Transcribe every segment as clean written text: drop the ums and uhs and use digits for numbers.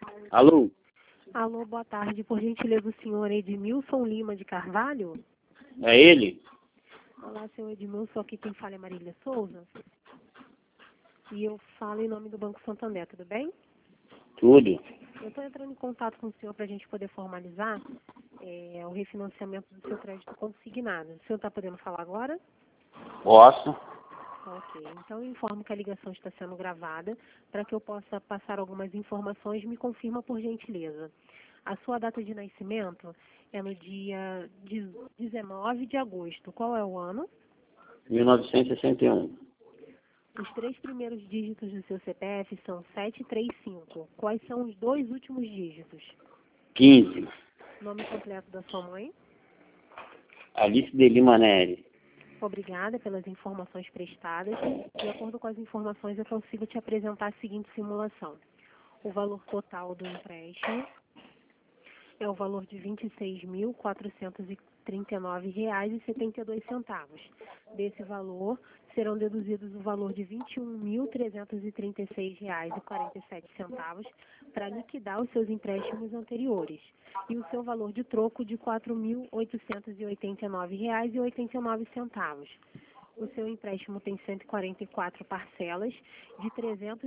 Alô? Alô, boa tarde. Por gentileza, o senhor Edmilson Lima de Carvalho? É ele? Olá, senhor Edmilson. Aqui quem fala é Marília Souza. E eu falo em nome do Banco Santander, tudo bem? Tudo. Eu estou entrando em contato com o senhor para a gente poder formalizar o refinanciamento do seu crédito consignado. O senhor está podendo falar agora? Posso? Ok. Então, eu informo que a ligação está sendo gravada para que eu possa passar algumas informações. Me confirma, por gentileza. A sua data de nascimento é no dia 19 de agosto. Qual é o ano? 1961. Os 3 primeiros dígitos do seu CPF são 735. Quais são os 2 últimos dígitos? 15. Nome completo da sua mãe? Alice de Lima Neri. Obrigada pelas informações prestadas. De acordo com as informações, eu consigo te apresentar a seguinte simulação. O valor total do empréstimo é o valor de R$ 26.439,72. Desse valor, serão deduzidos o valor de R$ 21.336,47 para liquidar os seus empréstimos anteriores e o seu valor de troco de R$ 4.889,89. O seu empréstimo tem 144 parcelas de R$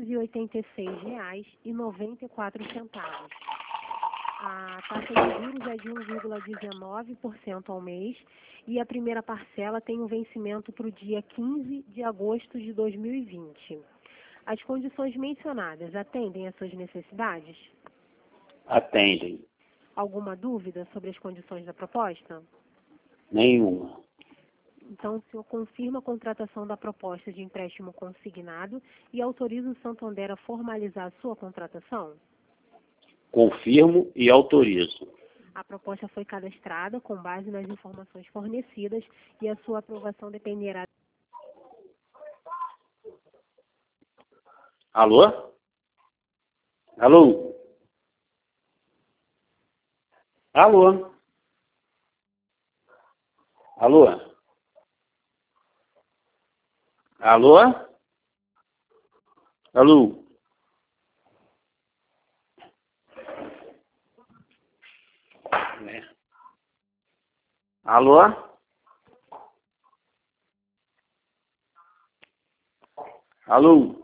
386,94. A taxa de juros é de 1,19% ao mês e a primeira parcela tem um vencimento para o dia 15 de agosto de 2020. As condições mencionadas atendem às suas necessidades? Atendem. Alguma dúvida sobre as condições da proposta? Nenhuma. Então, o senhor confirma a contratação da proposta de empréstimo consignado e autoriza o Santander a formalizar a sua contratação? Confirmo e autorizo. A proposta foi cadastrada com base nas informações fornecidas e a sua aprovação dependerá. Alô? Alô? Alô? Alô? Alô? Alô? Alô? Alô?